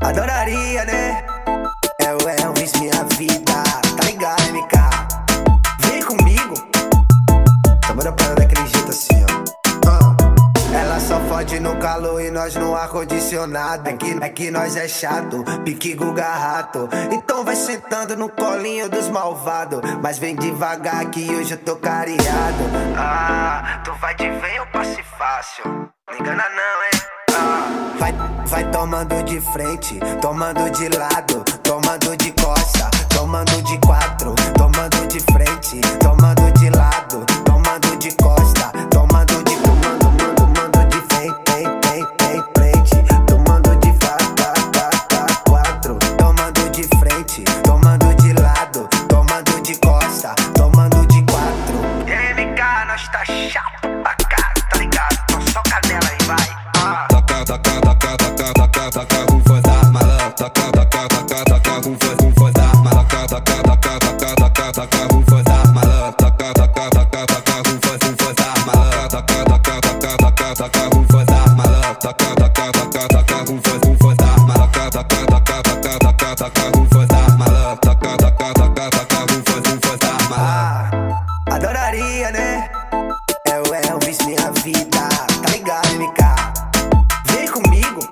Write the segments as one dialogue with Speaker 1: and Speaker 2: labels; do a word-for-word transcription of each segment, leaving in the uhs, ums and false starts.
Speaker 1: Adoraria, né? É o Elvis, minha vida. Tá ligado, M K? Vem comigo. Tamo da parada daquele jeito assim, ó. Ah. Ela só fode no calor e nós no ar-condicionado. É que, é que nós é chato, pique Guga Rato. Então vai sentando no colinho dos malvados. Mas vem devagar que hoje eu tô cariado. Ah, tu vai de vem ou passe fácil. Não engana não, hein? Ah. Vai, vai tomando de frente, tomando de lado, tomando de costa, tomando de quatro, tomando de frente, tomando de lado, tomando de costa, tomando de comando, mando, mando de frente, tem, tem, tem, frente, tomando de faca, faca, quatro, tomando de frente, tomando de lado, tomando de costa, tomando de quatro. E aí, M K, nós tá chato pra cá, tá ligado? Então só canela e vai. Ah.
Speaker 2: Taca, taca, taca, taca, taca, taca, com força, malandro. Taca, taca, taca, taca, com força, com força, malandro. Taca, taca, taca, taca, taca, com força, malandro. Taca, taca, taca, taca, com força, com força, malandro. Taca, taca, taca, taca, taca, com força, malandro. Taca, taca, taca, taca, com força, com força, malandro. Taca, taca, taca, taca, taca, com força, malandro. Taca, taca, taca, taca, com força, com força, malandro.
Speaker 1: Ah, adoraria, né? É o Elvis, minha vida. Tá ligado, M K? Vem comigo.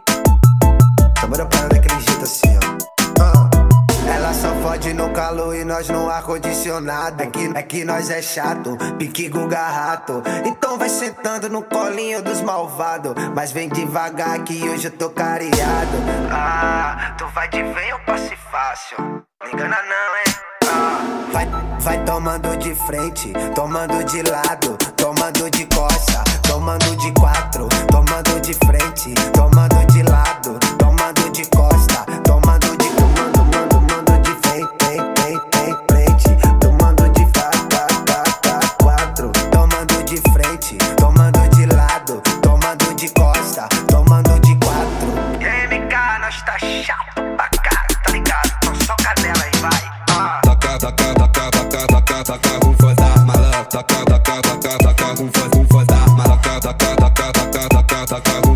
Speaker 1: Tamo da parada daquele jeito assim, ó. Ah. Ela só fode no calor e nós no ar-condicionado. É que, é que nós é chato, pique Guga Rato. Então vai sentando no colinho dos malvados. Mas vem devagar que hoje eu tô cariado. Ah, tu vai de vem ou passe fácil. Não engana não, hein? Ah. Vai, vai tomando de frente, tomando de lado, tomando de costa, tomando de quatro, tomando de frente, tomando de lado, tomando de costa, tomando de comando, mando, mando de frente, tem, tem, tem, frente, tomando de faca, faca, quatro, tomando de frente, tomando de lado, tomando de costa, tomando de quatro. E aí, M K, nós tá chato pra cá, tá ligado? Então só canela e vai. Ah.
Speaker 2: Taca, taca, taca, taca, taca, taca, com força, malandro. Taca, taca, taca, taca, com força, com força, malandro. Taca, taca, taca, taca, taca.